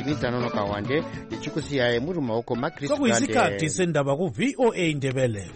Ndinitanono Kawande ichikusiyaye muri maoko maKristu Kande. Sokuyisikhathi sendaba ku VOA Ndebele.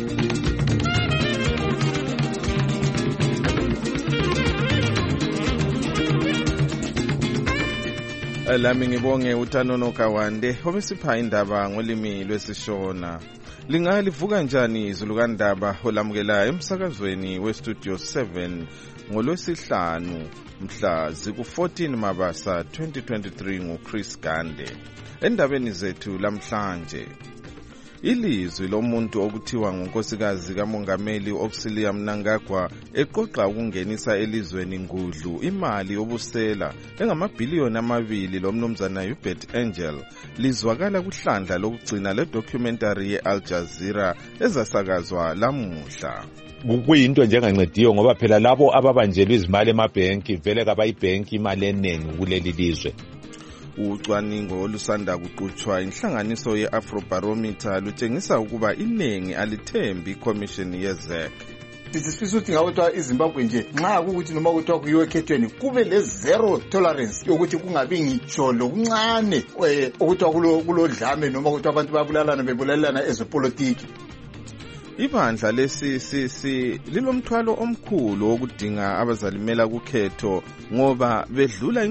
Lami ngibonge uTanono Kawande obesipha indaba ngolimi lwesiShona. Lingalivuka njani izulu kaNdaba olamukela emsakazweni weStudio 7 ngolwesihlanu mhla ziku-14 Mabasa 2023 nguChris Gande. Endabeni zethu lamhlanje, ilizwi lomuntu okuthiwa ngunkosikazi kamongameli u-Auxilia Mnangagwa eqoqa ukungenisa elizweni ngudlu imali yobusela engamabhiliyoni 2 lomnumzana Hubert Angel lizwakala kuhlandla lokugcina le-documentary ye-Al Jazeera ezasakazwa lamuhla. Kuyinto njengancediyo ngoba phela labo ababanjelwe izimali emabhenki vele kabayibhenki imali eningi kuleli lizwe. Ucwaningo olusanda kuqhutshwa inhlanganiso ye-Afrobarometer lutshengisa ukuba iningi alithembi iCommission ye-ZEC. Sifisa ukuthi ngawetwa iZimbabwe nje nxa ukuthi noma kuthiwa kuyiwe ekhethweni kube le-zero tolerance yokuthi kungabi ngitsho lokuncane okuthiwa kulodlame noma ukuthi abantu bebulalana ezepolitiki. Ibandla le-CCC lilomthwalo omkhulu wokudinga abazalimela kukhetho ngoba bedlula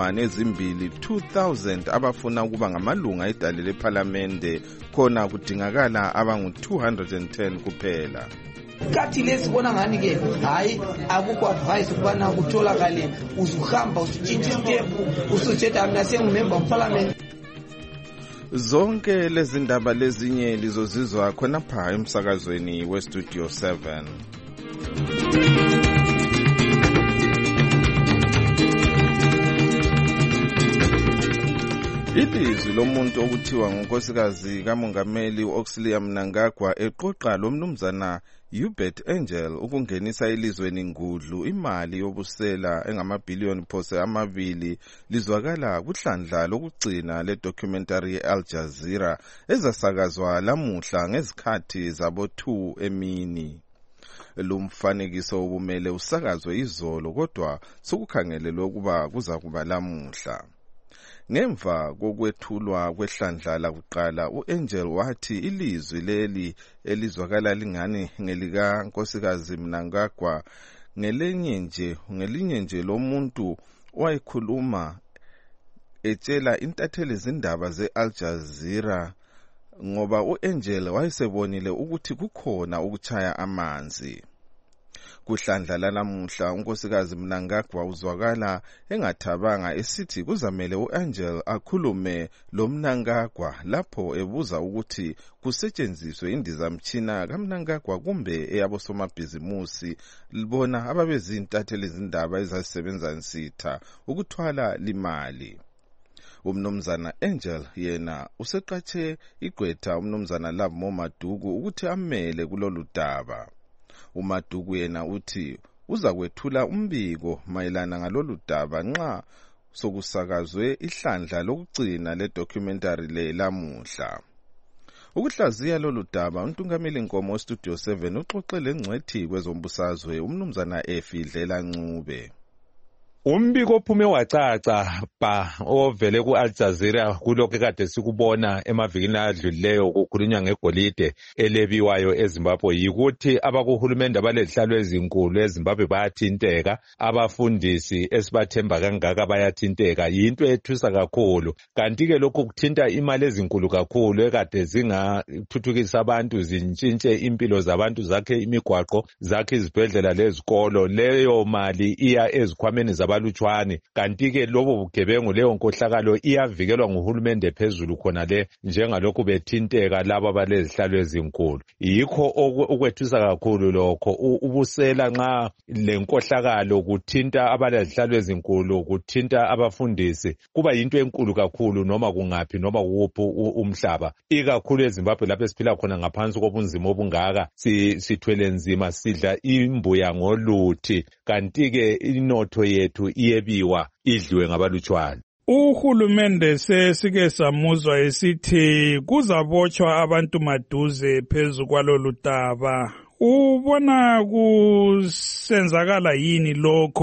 2,000 abafuna ukuba ngamalunga edale lephalamende khona kudingakala abangu-210 kuphela. Kathi lesibona ngani ke hayi akukho advice ukubana kutholakale uzuhamba usitshintshe step usuthetha mina sengumember of parliament. Zonke lezi ndaba lezinye lizozizwa khonapha emsakazweni weStudio 7. Ilizwi lomuntu okuthiwa ngunkosikazi kamongameli u-Auxilia Mnangagwa eqoqa lomnumzana Hubert Angel ukungenisa elizweni ngudlu imali yobusela engamabhiliyoni phose 2 lizwakala kuhlandla lokugcina le-documentary ye-Al Jazeera ezasakazwa lamuhla ngezikhathi zabo-2 emini. Lumfanekiso ubumele usakazwe izolo kodwa sokukhangelelwe ukuba kuza kuba lamuhla. Ngemva kokwethulwa kwehlandla lakuqala u-Angel wathi ilizwi leli elizwakala lingani ngelika nkosikazi Mnangagwa ngelinye nje lomuntu owayekhuluma etshela intatheli zindaba ze-Al Jazeera ngoba u-Angel wayesebonile ukuthi kukhona ukuchaya amanzi. Kuhlandla lanamuhla unkosikazi Mnangagwa uzwakala engathabanga esithi kuzamele u-Angel akhulume lo Mnangagwa lapho ebuza ukuthi kusetshenziswe indizamtshina kaMnangagwa kumbe eyabosomabhizimusi libona ababezintatheli zindaba ezazisebenza nsitha ukuthwala limali. Umnumzana Angel yena useqatshe igqwetha umnumzana Labo Maduku ukuthi amele kulolu daba. uMaduku yena uthi uza kwethula umbiko mayelana ngalolu daba nxa sokusakazwe ihlandla lokugcina le-documentary le lamuhla. Ukuhlaziya lolu daba untungameli Nkomo weStudio 7 uxoxele ngcwethi kwezombusazwe umnumzana Efidlela Ncube. Umbiko ophume wacaca ovele ku-Al Jazeera kulokho kade sikubona emavikini adlulileyo kukhulunywa ngegolide elebiwayo eZimbabwe yikuthi abakuhulumende abalezihlalo ezinkulu eZimbabwe bayathinteka, abafundisi esibathemba kangaka bayathinteka. Yinto ethusa kakhulu, kanti-ke lokhu kuthinta imali ezinkulu kakhulu ekade zingathuthukisa abantu, zintshintshe impilo zabantu, zakhe imigwaqo, zakhe izibhedlela lezikolo. Leyo mali iya ezikhwameni zabalutshwane, kanti-ke lobo bugebengu, leyo nkohlakalo iyavikelwa nguhulumende phezulu khona le, njengalokhu bethinteka labo abalezihlalo ezinkulu. Yikho ukwethusa kakhulu lokho, ubusela nxa lenkohlakalo kuthinta abalezihlalo ezinkulu, kuthinta abafundisi, kuba yinto enkulu kakhulu noma kungaphi noma kuphi umhlaba, ikakhulu eZimbabwe lapho esiphila khona ngaphansi kobunzima obungaka, sithwele nzima, sidla imbuya ngoluthi, kanti-ke inotho yethu iyebiwa idliwe ngabalutshwane. Uhulumende sesike samuzwa esithi kuzabotshwa abantu maduze phezu kwalolu daba. Ubona kusenzakala yini lokho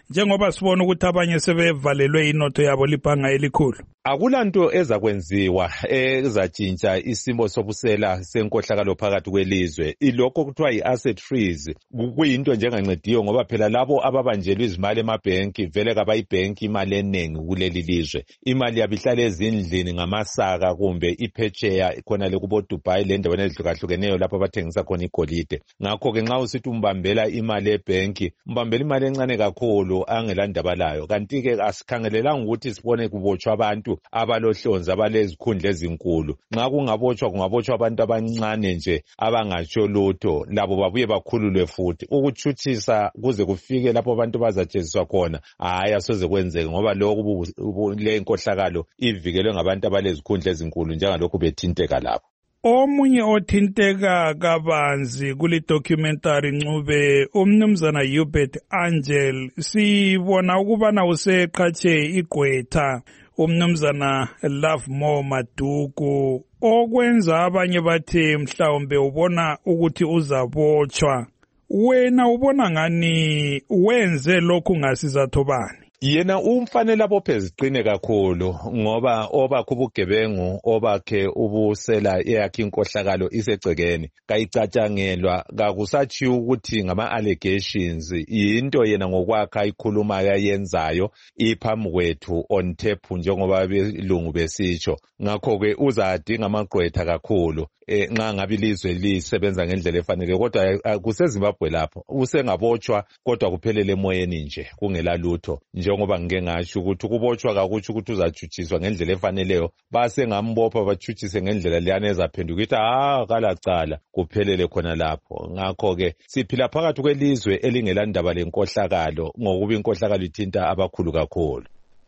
njengoba sibona ukuthi abanye sebevalelwe inotho yabo libhanga elikhulu? Akulanto ezakwenziwa ezatshintsha isimo sobusela senkohlakalo phakathi kwelizwe. Ilokho kuthiwa yi-asset freeze kuyinto njengancediyo ngoba phela labo ababanjelwe izimali emabhenki vele kabayibhenki imali eningi kuleli lizwe. Imali yabihlala ezindlini ngamasaka kumbe iphetsheya khona le kubo Dubai le ndaweni ezihlukahlukeneyo lapho abathengisa khona igolide. Ngakho ke nxa usithi umbambela imali ebhenki, umbambela imali encane kakhulu angelandaba layo. Kanti ke asikhangelelanga ukuthi sibone kubotshwa abantu abalohlonzi abalezikhundla ezinkulu. Nxa kungabotshwa abantu abancane nje abangatsho lutho, labo babuye bakhululwe futhi. Ukuchuthisa kuze kufike lapho abantu bazatsheziswa khona, hayi asoze kwenzeke ngoba lokhu le nkohlakalo ivikelwe ngabantu abalezikhundla ezinkulu njengalokhu bethinteka lapho. Omunye othinteka kabanzi kuli documentary Ncube umnumzana Hubert Angel, sibona ukubana useqhatshe igqwetha umnumzana Lovemore Maduku, okwenza abanye bathi mhlawumbe ubona ukuthi uzabotshwa. Wena ubona ngani wenze lokhu ngasizatho bani? Yena umfanele abophe ziqine kakhulu ngoba obakhe ubugebengu obakhe ubusela eyakhe inkohlakalo isegcekeni kayicatshangelwa kakusathi ukuthi ngama allegations into yena ngokwakhe ayikhuluma yayenzayo iphambi kwethu on tape njengoba abelungu besitsho. Ngakho ke uzadinga amagqwetha kakhulu nxa ngabe ilizwe lisebenza ngendlela efanele, kodwa kuseZimbabwe lapho usengabotshwa kodwa kuphelele emoyeni nje kungela lutho. Njengoba ngike ngasho ukuthi ukubotshwa kakutsho ukuthi uzachutshiswa ngendlela efaneleyo, basengambopha bachutshise ngendlela leyana ezaphenduka ukuthi kalacala kuphelele khona lapho. Ngakho ke siphila phakathi kwelizwe elingelandaba lenkohlakalo ngokuba inkohlakalo ithinta abakhulu kakhulu.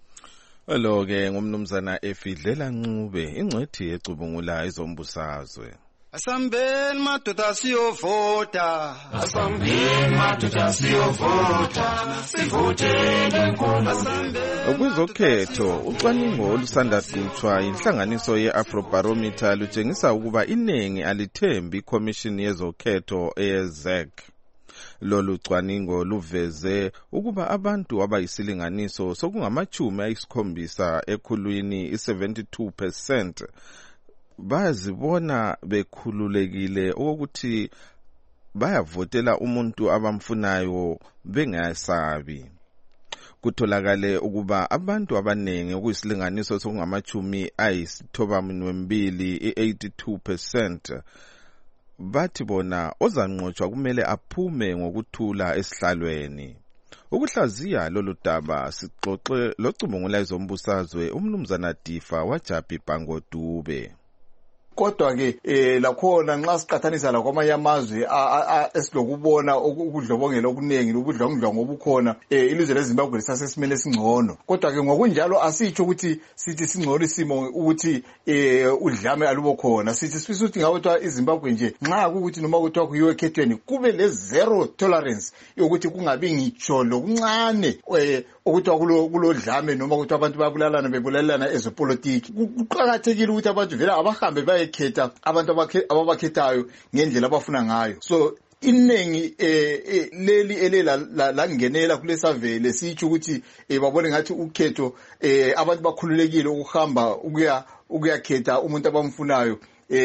Lo ke ngumnumzana Efidlela Ncube, ingcwethi ecubungula izombusazwe. Asambeni madoda siyovota, asambeni madoda siyovota, sivotele nkulunkulu. Kwezokhetho ucwaningo olusanda dutshwa inhlanganiso ye-Afrobarometer lutshengisa ukuba iningi alithembi iCommission yezokhetho eZEC. Lolu cwaningo luveze ukuba abantu abayisilinganiso sokungamachumi ayisikhombisa ekhulwini 72% bazibona bekhululekile ukuthi bayavotela umuntu abamfunayo bengasabi. Kutholakale ukuba abantu abanengi okuyisilinganiso sokungamachumi ayisithobambili 82% bathi bona ozanqotshwa kumele aphume ngokuthula esihlalweni. Ukuhlaziya lolu daba sixoxe locubungula izombusazwe umnumzana Difa waJabi Bangodube. Kodwa ke lakhona nxa siqathanisa la kwamanye amazwe esilokubona ukudlobongela okuningi ubudlongudlongo obukhona ilizwe leZimbabwe lisasesimeni esingcono. Kodwa ke ngokunjalo asitsho ukuthi sithi singcono isimo ukuthi udlame alubo khona. Sithi sifisa ukuthi ngawethu iZimbabwe nje nxa ukuthi noma kuthiwa kuyiwe ekhethweni kube le zero tolerance yokuthi kungabi ngitsho lokuncane ukuthi kulodlame noma ukuthi abantu bebulalana ezepolitiki. Kuqakathekile ukuthi abantu vele abahambe bayekhetha abantu ababakhethayo ngendlela abafuna ngayo. So iningi leli elangenela kule survey lesitsho ukuthi babone ngathi ukhetho abantu bakhululekile ukuhamba ukuyakhetha umuntu abamfunayo.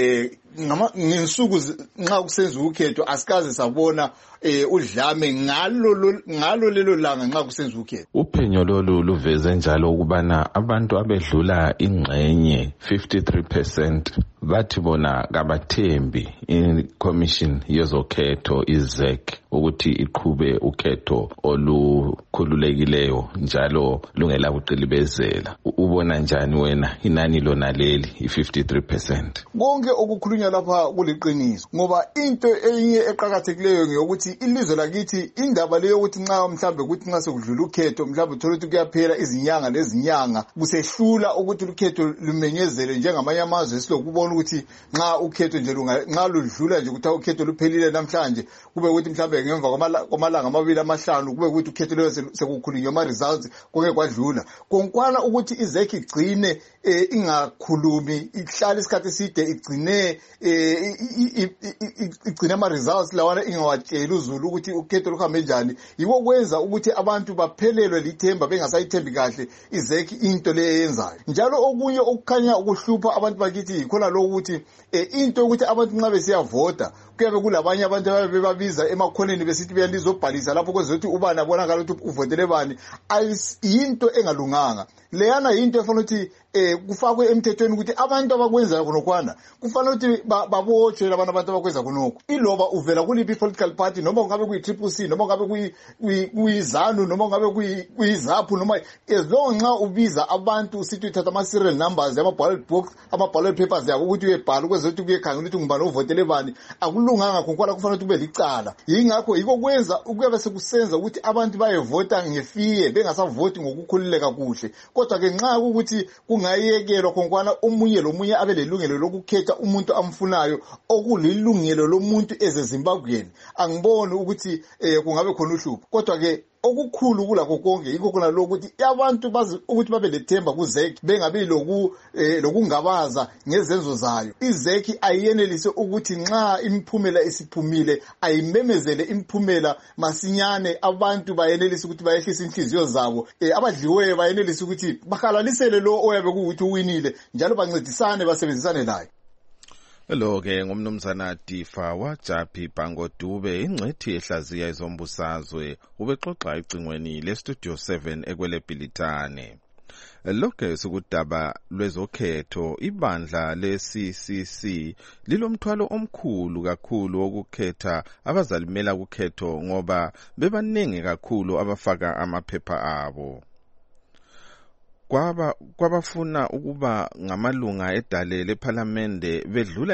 Ngensuku nxa kusenza ukhetho asikaze sabona udlame ngalo lelo langa nxa kusenza ukhetho. Uphenyo lolu luveze njalo ukubana abantu abedlula ingxenye 53% bathi bona kabathembi iCommission yezokhetho iZEC ukuthi iqhube ukhetho olukhululekileyo njalo lungela kuqilibezela. Ubona njani wena inani lona leli i53%? Konke okukhulunywa lapha kuliqiniso ngoba into enye eqhakathekileyo ngeyokuthi ilizwe lakithi indaba leyo ukuthi nxa mhlambe ukuthi nxa sekudlula ukhetho mhlambe uthola ukuthi kuyaphela izinyanga lezinyanga kusehlula ukuthi ukhetho lumenyezele njengamanye amazwe esilokubona ukuthi nxa ukhetho nje nxa ludlula nje ukuthi ukhetho luphelile namhlanje kube ukuthi mhlambe ngemva kwamalanga amabili amahlanu kube ukuthi ukhetho leyo sekukhulunywa ama results konke kwadlula. Konkwala ukuthi iZEC igcine ingakhulumi ihlala isikhathi eside igcine ama results lawana ingawatshela uZulu ukuthi ukhetho luhambe njani. Yiko kwenza ukuthi abantu baphelelwe lithemba bengasayithembi kahle izeki into leyenzayo. Njalo okunye okukhanya ukuhlupha abantu bakithi ikhona lo ukuthi into ukuthi abantu nxa besiyavota kuyabe kulabanye abantu ababebabiza emakhoneni besithi beyalizobhalisa lapho kwezokuthi ubani abonakala ukuthi uvotele bani. Ayinto engalunganga leyana, into efanele ukuthi kufakwe emthethweni ukuthi abantu abakwenzayo khonokwana kufanele ukuthi babotshwe labantu abakwenza khonokho. Iloba uvela kuliphi political party, noma ngabe kuyi-CCC, noma ngabe kuyiZANU, noma ngabe kuyiZAPU, noma as long nxa ubiza abantu usithi uthatha ama-serial numbers ama-ballot box, ama-ballot papers yabo ukuthi uyebhala ukwezokuthi kuyekhangela ukuthi ngubani ovotele bani, akulunganga khonokwana, kufanele ukuthi kube licala. Yingakho yiko kwenza ukuyabe sekusenza ukuthi abantu bayevota ngefiye bengasavoti ngokukhululeka kuhle. Kodwa ke nxa ukuthi kungayekelwa khonokwana omunye lomunye abe lelungelo lokukhetha umuntu amfunayo okulilungelo lomuntu ezeZimbabwean, angiboni ukuthi kungabe khona uhlupho. Kodwa ke okukhulu kulakho konke yikho khona lokho ukuthi abantu bazi ukuthi babe lethemba kuZeki bengabi lokungabaza ngezenzo zayo. iZeki ayenelise ukuthi nxa imiphumela isiphumile ayimemezele imiphumela masinyane, abantu bayenelise ukuthi bayehlise inhliziyo zabo, abadliweyo bayenelise ukuthi bahalalisele lo oyabe kuuthi uwinile, njalo bancedisane basebenzisane naye. Lo ke ngumnumzana Difa waJapi Bangodube, ingcethi ehlaziya izombusazwe, ubexoxa icingweni leStudio 7 ekweleBhilitane. Lokho sikudaba lwezokhetho, ibandla leCCC lilomthwalo omkhulu kakhulu wokukhetha abazalimela ukhetho ngoba bebaningi kakhulu abafaka amaphepha abo. Kwabafuna ukuba ngamalunga edale lePhalamende bedlula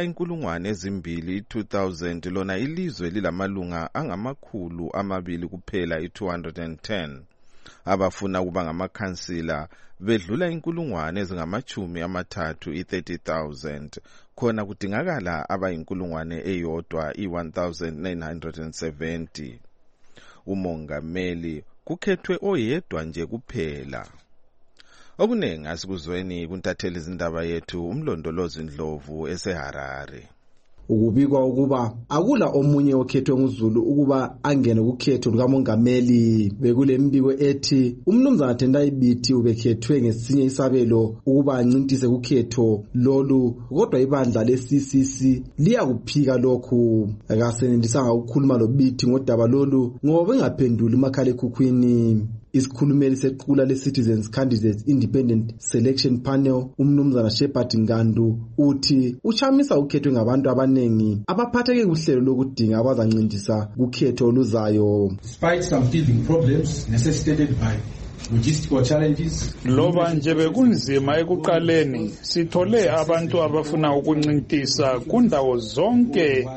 2,000 lona ilizwe lilamalunga angamakhulu amabili kuphela 210. Abafuna ukuba ngamakhansila bedlula 30,000 khona kudingakala abayinkulungwane eyodwa 1,970. Umongameli kukhethwe oyedwa nje kuphela. Okunengi asikuzweni kuntatheli izindaba yethu uMlondolozi Ndlovu eseHarare. Ukubikwa ukuba akula omunye okhethwe nguZulu ukuba angene kukhetho lukamongameli. Bekule mbiko ethi umnumzana Tendai Biti ubekhethwe ngesinye isabelo ukuba ancintise kukhetho lolu, kodwa ibandla leCCC liyakuphika lokhu. Akasenendisanga ukukhuluma loBiti ngodaba lolu ngoba engaphenduli umakhalekhukhwini. Isikhulumeli sequla le-Citizens Candidates Independent Selection Panel umnumzana Shepard Ngandu uthi uchamisa ukhethwe ngabantu abanengi abaphatheke kuhlelo lokudinga abazancindisa kukhetho oluzayo. Despite some teething problems necessitated by logistical challenges, loba nje bekunzima ekuqaleni sithole abantu abafuna ukuncintisa kundawo zonke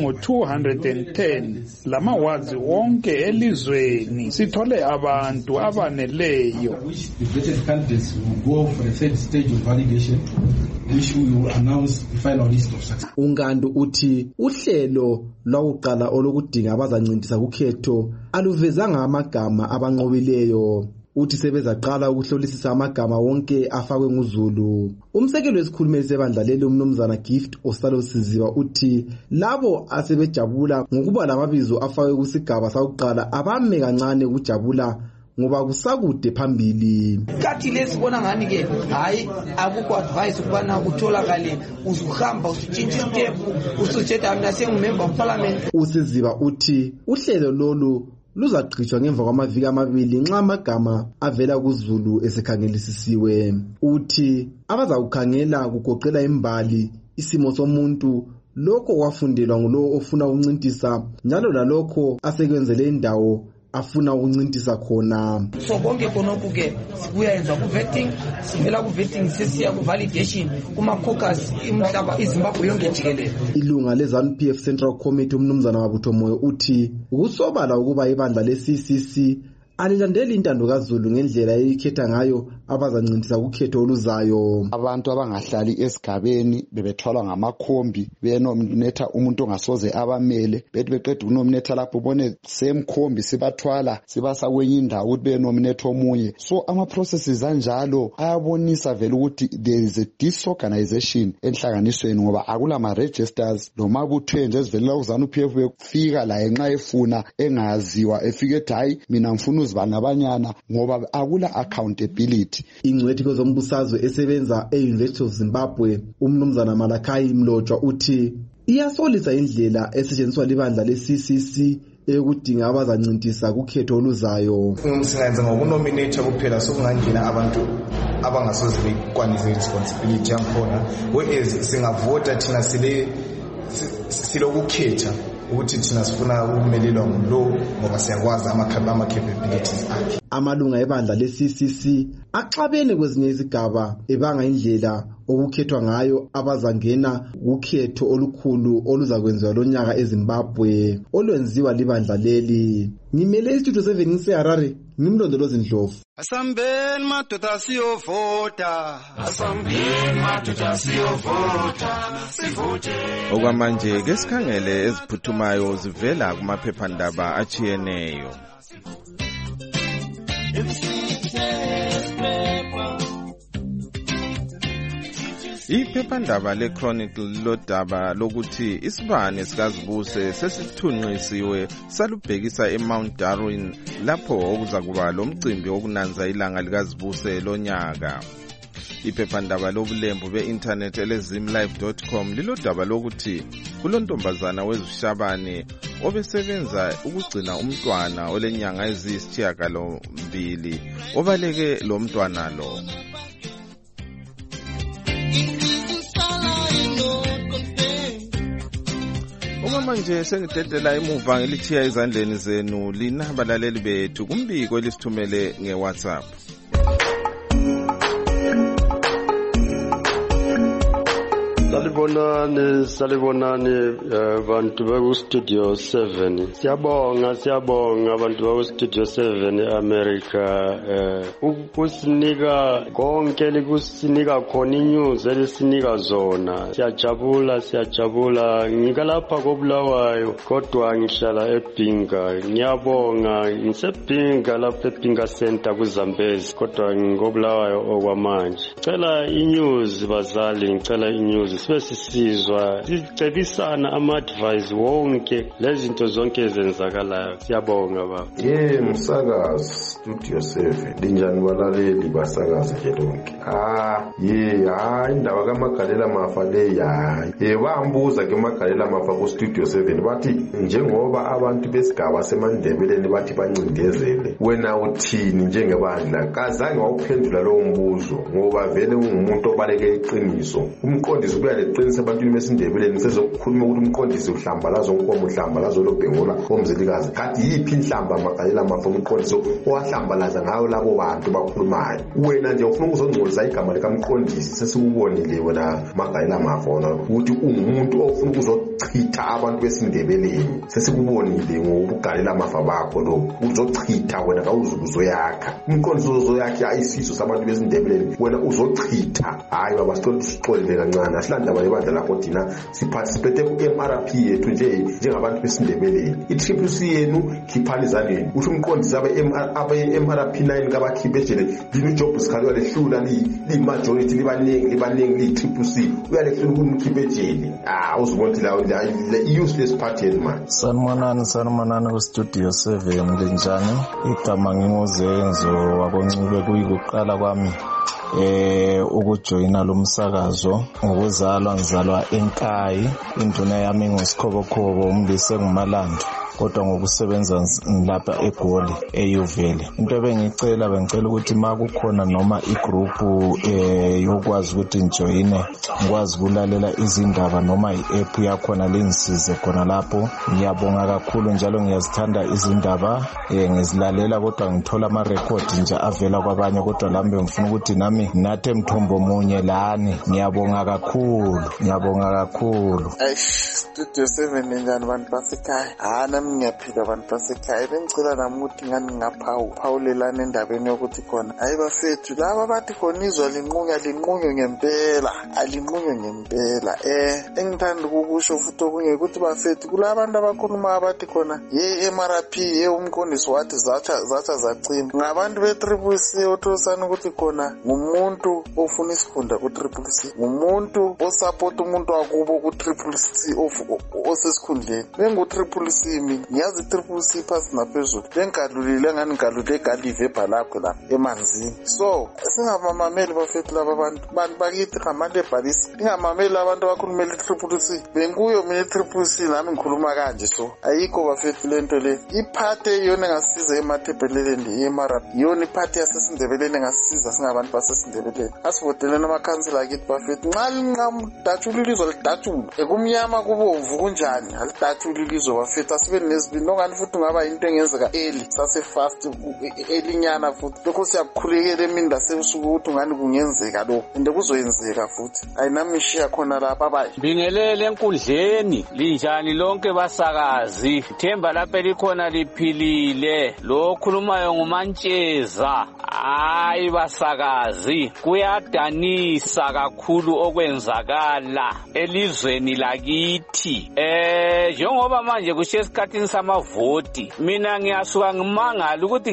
ezingu-210 lamawazi wonke elizweni. Sithole abantu abaneleyo. The vetted candidates will go for the third stage of validation, which we will announce the final list of success. Ungandu uthi uhlelo lwakuqala olokudinga abazancintisa kukhetho aluvezanga amagama abanqobileyo. Uthi sebezaqala ukuhlolisisa amagama wonke afakwe nguZulu. Umsekeli wesikhulumeli sebandla leli umnumzana Gift Osalo Siziba uthi labo asebejabula ngokuba lamabizo afakwe kusigaba sakuqala abame kancane ukujabula ngoba kusakude phambili. Kathi lesibona ngani ke hayi akukho advice ukubana kutholakale uzuhamba usitshintsha step usuthetha mina sengumember of parliament. Usiziba uthi uhlelo lolu luzaqhitshwa ngemva kwamaviki amabili nxa amagama avela kuZulu esekhangelisisiwe. Uthi abazawukhangela kugoqela imbali, isimo somuntu, lokho kwafundelwa ngulo ofuna ukuncintisa njalo lalokho asekwenzele indawo afuna ukuncintisa khona. So konke khonokho ke sikuyenza ku-vetting, sivela ku-vetting sesiya ku-validation kuma-caucus imhlaba iZimbabwe yonke jikelele. Ilunga le-ZANU-PF Central Committee umnumzana Mabutho Moyo uthi ukusobala ukuba ibandla le-CCC alilandeli intando kaZulu ngendlela eyikhetha ngayo abazancintisa ukhetho oluzayo. Abantu abangahlali esigabeni bebethwalwa ngamakhombi benominatha umuntu ongasoze abamele bethi beqeda ukunominatha lapho bone same khombi sibathwala sibasa kwenye indawo ukuthi benominatha omunye. So ama processes anjalo ayabonisa vele ukuthi there is a disorganization enhlanganisweni ngoba akula ma registers noma kuthwe nje esivelela uzana uPF bekufika la enxa efuna engaziwa efike ethi hayi mina ngifuna uzibani abanyana ngoba akula accountability. Ingcwethi kwezombusazwe esebenza e-University of Zimbabwe umnumzana Malakai Mlotshwa uthi iyasolisa indlela esetshenziswa libandla le-CCC ekudinga abazancintisa kukhetho oluzayo. Singenza ngokunominate kuphela sokungangena abantu abangasoze bekwanise responsibility yakhona whereas singavota thina silokukhetha ukuthi thina sifuna ukumelelwa ngulo ngoba siyakwazi ama-capabilities akhe. Amalunga ebandla le-CCC axabene kwezinye izigaba ebanga indlela okukhethwa ngayo abazangena ukhetho olukhulu oluzakwenziwa lonyaka eZimbabwe olwenziwa libandla leli. Ngimele istudio 7 ngiseHarare ngimlondolozi Ndlovu. Asambeni madoda siyovota. Asambeni madoda siyovota. Sivote. Okwamanje ke sikhangele eziphuthumayo zivela kumaphephandaba achiyeneyo. Iphephandaba leChronicle lodaba lokuthi isibane sikaZibuse sesithunqisiwe salubhekisa eMount Darwin lapho okuzakuba lomcimbi wokunanza ilanga likaZibuse lonyaka. Iphephandaba lobulembu be-internet elezimlive.com lilodaba lokuthi kulontombazana wezushabane obesebenza ukugcina umntwana olenyanga eziyisithiyagalombili obaleke lo mntwana lo. Manje sengidedela emuva ngilithiya izandleni zenu lina balaleli bethu kumbiko elisithumele ngeWhatsApp. Salibonani bantu baku Studio 7. Siyabonga abantu baku Studio 7 America ukusinika konke likusinika khona inews elisinika zona. Siyajabula ngika lapha koBulawayo kodwa ngihlala eBhinga. Ngiyabonga ngisebhinga lapha eBhinga Center kuZambezi kodwa ngikoBulawayo okwamanje. Cela inews bazali ngicela inews sisizwa sicebisana ama-advice wonke lezinto zonke ezenzakalayo. Siyabonga baba. Msakazi Studio 7 linjani balaleli basakazi nje lonke. Indaba kaMagalela Mafa le bambuza ke Magalela Mafa ku Studio 7 bathi njengoba abantu besigaba seMandebeleni bathi bancindezele wena uthini njengebandla. Kazange wawuphendula lo mbuzo ngoba vele ungumuntu obaleke iqiniso. Umqondisi kuya leqiniso ebantwini besindebeleni sezokukhuluma ukuthi umqondisi uhlambalazo onkomo uhlambalazo lobhengola omzelikazi. Kanti yiphi inhlamba Magalela Mafa umqondisi owahlambalaza ngayo labo bantu bakhulumayo. Wena nje ufuna ukuzongcolisa igama likamqondisi sesikubonile wena Magalela Mafa ukuthi ungumuntu ofuna ukuzochitha abantu besindebeleni. Sesikubonile ngokugalela Mafa bakho lo uzochitha wena kawuzuzoyakha. Umqondisi uzoyakha ayisizo sabantu besindebeleni wena uzochitha. Hayi baba sixolile kancane asilandaba lebandla lapho thina siparticipate ku-MRP yethu njengabantu besindebeleni. I-TCC yenu khiphani izandleni uthi umqondisi abe-MRP 9 kabakhiphe ejele lini job sikhaliwa lehlula li-majority libaningi li-TCC uyalehlula ukumkhiphe ejele. Uzibonile lawo le-useless party man. Sanibonani ku-Studio 7 linjani? Igama nginguZenzo wakoNcube kuyikuqala kwami ukujoyina lo msakazo. Ngizalwa eNkayi, induna yami nguSikhobokhobo umlise nguMalando kodwa ngokusebenza lapha eGoli eYuvele. Into ebengicela ukuthi makukhona noma igroup yokwazi ukuthi ngijoyine ngikwazi ukulalela izindaba noma i-app yakhona lengisize khona lapho. Ngiyabonga kakhulu njalo ngiyazithanda izindaba ngizilalela kodwa ngithola ama-record nje avela kwabanye kodwa lambe ngifuna ukuthi nami nathe mthombo munye lani. Ngiyabonga kakhulu. Studio 7 njani bantu basekhaya. Nami ngiyaphila bantu basekhaya. Bengicela nami ukuthi ngani ngaphawulelana endabeni yokuthi khona hayi bafethu laba bathi khona izwa linqunywe ngempela. Alinqunywe ngempela. Engithanda ukusho futhi okunye ukuthi bafethu kulabantu abakhuluma abathi khona MRP umqondisi wathi zacha zacima. Ngabantu be-Triple-C othosana ukuthi khona ngumuntu ofuna isifunda ku-Triple-C. Ngumuntu osupport umuntu wakubo ku-Triple-C osesikhundleni. Bengu-Triple-C mina ngiyazi i-Triple-C phasi naphezulu. Bengigalulile ngani ngigalule egalive ebhalakho la emanzini. So singabamameli bafethu laba bantu bakithi ngamanje ebhalisi. Ingamameli abantu abakhulumela i-Triple-C. Benguyo mina i-Triple-C nami ngikhuluma kanje so. Ayikho bafethu lento le. Iphathe yona engasiza emathebheleleni yeMarab. Yona iphathe yasesindebeleni engasiza singabantu basesindebeleni. Asivoteleni amakhansela akithi bafethu. Nxa linqamdatshula ilizwe lidatshula. Ekumnyama kubomvu kunjani? Alidatshula ilizwe bafethu asibe nezibini nokani futhi ngaba into engenzeka sase fast elinyana futhi. Lokho siyakukhulekela emini lasebusuku ukuthi ngani kungenzeka lokho. Ende kuzoyenzeka futhi. Ayinamishiya khona lapha bayi. Bingelele enkundleni linjani lonke basakazi. Themba lapha likhona liphilile. Lo khulumayo nguMantsheza. Hayi basakazi kuyadanisa kakhulu okwenzakala elizweni lakithi. Njengoba manje kushiya esikhathini samavoti mina ngiyasuka ngimangala ukuthi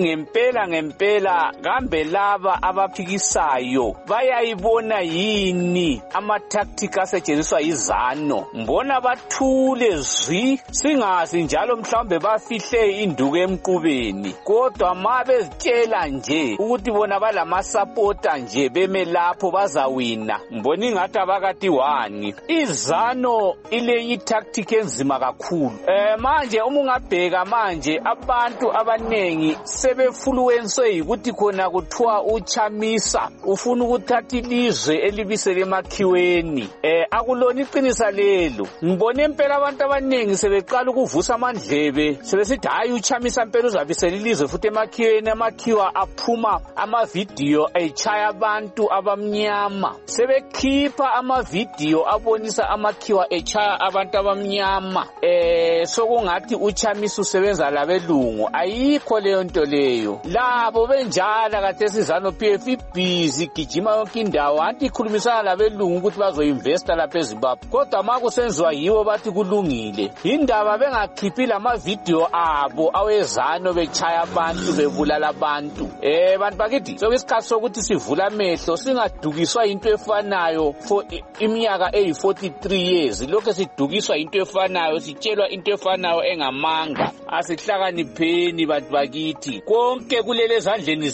ngempela kambe laba abaphikisayo bayayibona yini ama-tactic asetshenziswa yizano. Mbona bathule zwi singazi njalo mhlawumbe bafihle induku emqubeni kodwa ma bezitshela nje ukuthi bona balamasapota nje beme lapho bazawina. Mbona ingathi abakati wani. Izano ile i-tactic enzima kakhulu. Manje uma ungabheka manje abantu abanengi sebefluence ukuthi khona kuthiwa uChamisa ufuna ukuthatha ilizwe elibisele emakhiweni. Akulona iqinisa lelo. Ngibona impela abantu abanengi sebeqala ukuvusa amandlebe sebesithi hayi uChamisa impela uzabisela ilizwe futhi emakhiweni. Amakhiwa aphuma amavidiyo echaya abantu abamnyama. Sebekhipha amavidiyo abonisa amakhiwa echaya abantu abamnyama. Sokungathi uChamisa usebenza labelungu. Ayikho leyo nto leyo. Labo benjala kade sizano PF busy gijima yonke indawo anti ikhulumisana labelungu ukuthi bazoinvesta lapha eZimbabwe. Kodwa makusenziwa yiwo bathi kulungile. Indaba bengakhiphi lamavidiyo abo awezano bechaya abantu bebulala abantu. Bantu bakithi sokusikhathi sokuthi sivula amehlo singadukiswa into efanayo for iminyaka eyi43 years. Lokho sidukiswa into efanayo sitshelwa into efanayo engamanga. Asihlakanipheni bantu bakithi. Konke kulele ezandleni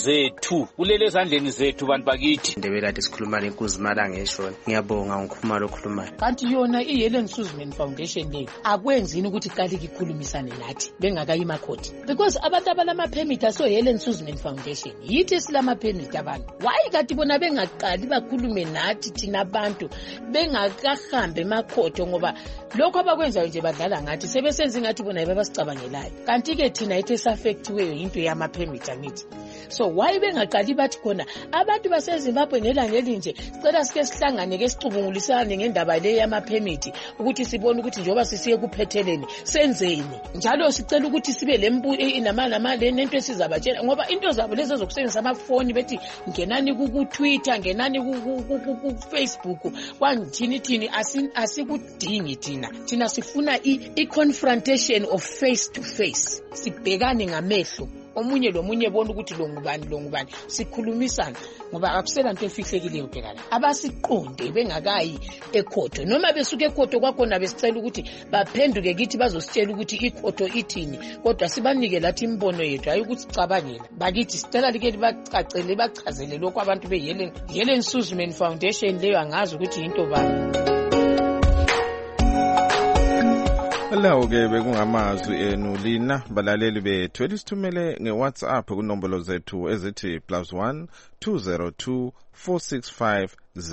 zethu bantu bakithi. Ndebela sikhuluma lenkuzimala ngeshona. Ngiyabonga ngokukhuluma lokhulumayo. Kanti yona iHelen Suzman Foundation leyo akwenzini ukuthi iqale ikhulumisane nathi bengakayima court because abantu abalama permit aso Helen Suzman Foundation yithi silama permit abantu. Why kanti bona bengaqali bakhulume nathi thina abantu bengakahambe emakhotho ngoba lokho abakwenzayo nje badlala ngathi sebesenza ngathi bona babasicabangelayo. Kanti ke thina ithi saffectiweyo into yama permit angithi. So why bengaqali bathi khona abantu baseZimbabwe ngelanga elinje sicela sike sihlangane ke sicubungulisane ngendaba le yama permit ukuthi sibone ukuthi njoba sisiye kuphetheleni senzeni. Njalo sicela ukuthi sibe inama lento esizabatshela ngoba into zabo lezo zokusebenzisa amafoni bethi ngenani ku Twitter ngenani ku Facebook kwangithini asikudingi thina sifuna i-confrontation of face to face. Sibhekane ngamehlo omunye lomunye bona ukuthi lo ngubani sikhulumisana ngoba akusela into efihlekileyo phela. Abasiqonde bengakayi ekhotho noma besuke ekhotho kwakhona besicela ukuthi baphenduke kithi bazositshela ukuthi ikhotho ithini kodwa sibanike lathi imbono yethu hayi ukuthi sicabangela. Bakithi sicela like bacacele bachazele lokho abantu beHelen Suzman Foundation leyo angazi ukuthi into bani. Lawo ke bekungamazwi enu lina balaleli bethu elisithumele ngeWhatsApp kunombolo zethu ezithi +1 202 465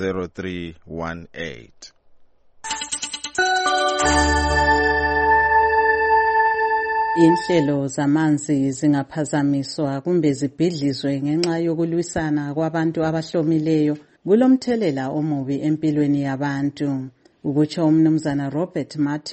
0318. Inhlelo zamanzi zingaphazamiswa kumbe zibhidlizwe ngenxa yokulwisana kwabantu abahlomileyo kulomthelela omubi empilweni yabantu. Ukutsho umnumzana Robert Martin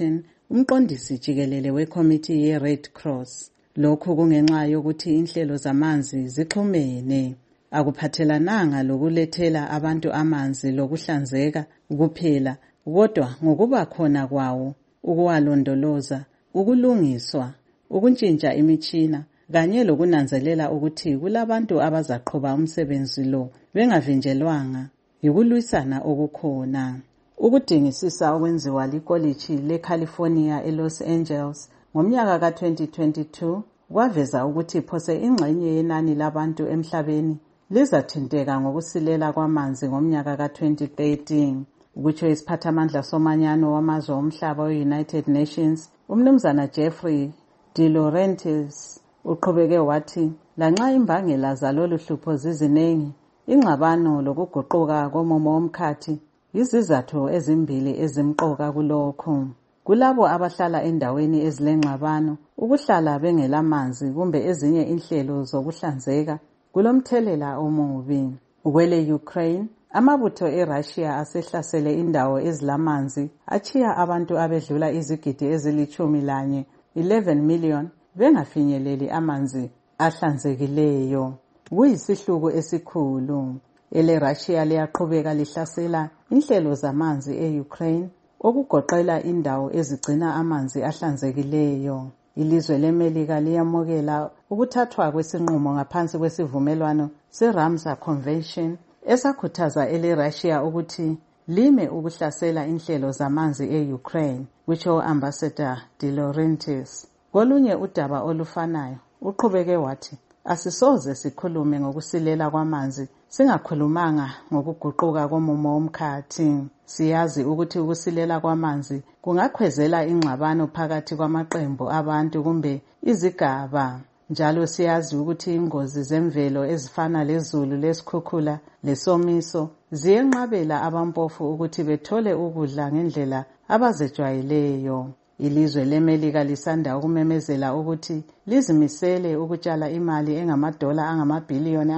umqondisi jikelele wekomiti ye-Red Cross. Lokhu kungenxa yokuthi inhlelo zamanzi zixhumene, akuphathelananga lokulethela abantu amanzi lokuhlanzeka kuphela, kodwa ngokuba khona kwawo, ukuwalondoloza, ukulungiswa, ukuntshintsha imitshina, kanye lokunanzelela ukuthi kulabantu abazaqhuba umsebenzi lo bengavinjelwanga yikulwisana okukhona. Ukudingisisa okwenziwa likoliji leCalifornia eLos Angeles ngomnyaka ka-2022 kwaveza ukuthi phose ingxenye yenani labantu emhlabeni lizathinteka ngokusilela kwamanzi ngomnyaka ka-2013. Kutsho isiphathamandla somanyano wamazwe omhlaba we-United Nations, umnumzana Jeffrey De Laurentiis uqhubeke wathi, lanxa imbangela zalolu hlupho ziziningi, ingxabano lokuguquka komumo womkhathi yizizathu ezimbili ezimqoka kulokhu. Kulabo abahlala endaweni ezilengxabano, ukuhlala bengelamanzi kumbe ezinye inhlelo zokuhlanzeka kulomthelela omubi. Kwele Ukraine, amabutho eRussia asehlasele indawo ezilamanzi achiya abantu abedlula izigidi ezili-11 million bengafinyeleli amanzi ahlanzekileyo. Kuyisihluku esikhulu. EleRussia liyaqhubeka lihlasela inhlelo zamanzi e-Ukraine okugoqela indawo ezigcina amanzi ahlanzekileyo. Ilizwe leMelika liyamukela ukuthathwa kwesinqumo ngaphansi kwesivumelwano se-Ramsar Convention esakhuthaza eleRussia ukuthi lime ukuhlasela inhlelo zamanzi e-Ukraine, kutsho Ambassador De Laurentiis. Kolunye udaba olufanayo, uqhubeke wathi, asisoze sikhulume ngokusilela kwamanzi singakhulumanga ngokuguquka komumo womkhathi. Siyazi ukuthi ukusilela kwamanzi kungakhwezela ingxabano phakathi kwamaqembu abantu kumbe izigaba. Njalo siyazi ukuthi ingozi zemvelo ezifana lezulu lesikhukhula lesomiso ziyenqabela abampofu ukuthi bethole ukudla ngendlela abazejwayeleyo. Ilizwe leMelika lisanda ukumemezela ukuthi lizimisele ukutshala imali engamadola angamabhiliyoni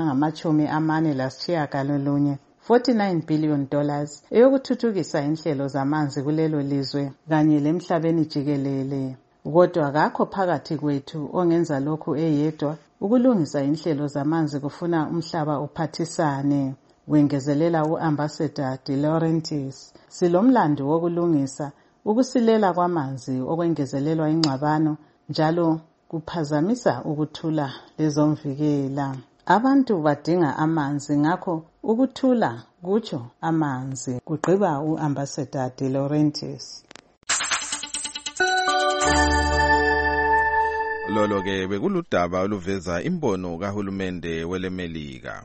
angama-49 $49 billion eyokuthuthukisa inhlelo zamanzi kulelo lizwe kanye lemhlabeni jikelele. Kodwa kakho phakathi kwethu ongenza lokhu eyedwa. Ukulungisa inhlelo zamanzi kufuna umhlaba uphathisane, wengezelela u-Ambassador De Laurentiis. Silomlando wokulungisa ukusilela kwamanzi okwengezelelwa ingxabano njalo kuphazamisa ukuthula lezomvikela. Abantu badinga amanzi, ngakho ukuthula kutsho amanzi, kugqiba u-Ambassador De Laurentiis. Lolo ke bekuludaba oluveza imbono kahulumende weleMelika.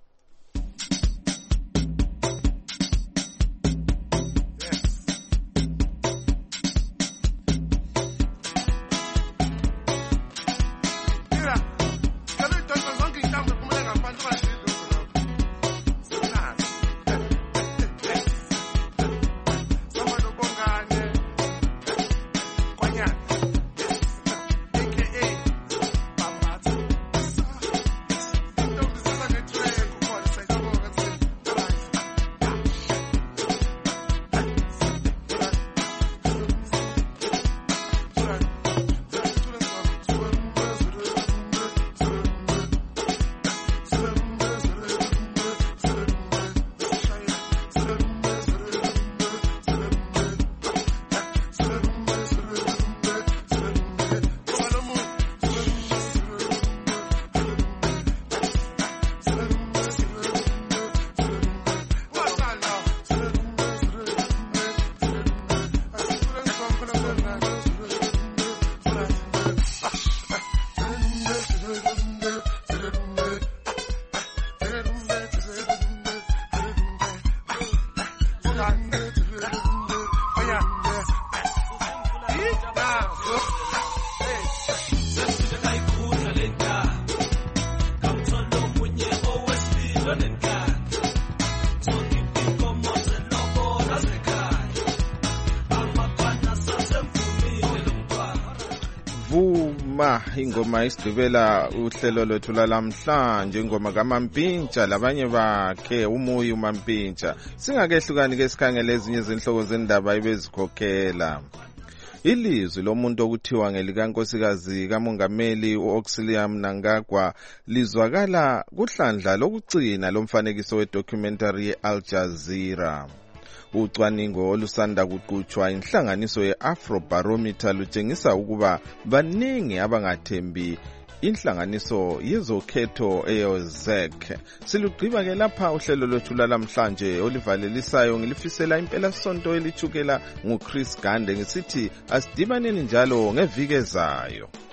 Ingoma isigqibela uhlelo lwethu lalamhlanje, ingoma kaMampintsha labanye bakhe uMuyi uMampintsha. Singakehlukani ke sikhangele ezinye izinhlobo zendaba ebezikhokhela. Ilizwi lomuntu okuthiwa ngelikankosikazi kamongameli u-Auxillia Mnangagwa lizwakala kuhlandla lokugcina lomfanekiso wedocumentary ye-Al Jazeera. Ucwaningo olusanda kuqhutshwa inhlanganiso ye-Afrobarometer lutshengisa ukuba baningi abangathembi inhlanganiso yezokhetho eyoZEC. Silugqiba ke lapha uhlelo lwethu lamhlanje olivalelisayo ngilifisela impela sonto elithukela nguChris Gande ngisithi asidibaneni njalo ngeviki ezayo.